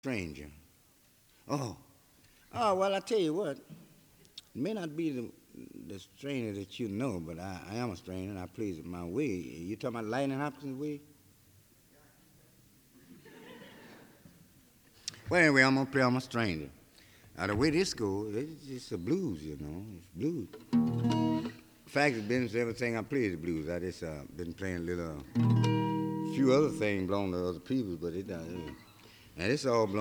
Stranger. Oh, well, I tell you what, it may not be the stranger that you know, but I am a stranger and I plays with my wig. You talking about Lightning Hopkins' wig? Well, anyway, I'm gonna play on my stranger. Now, the way this goes, it's a blues, you know, it's blues. In fact, it's been everything I play is blues. I just been playing a little, few other things belong to other people, but and it's all belong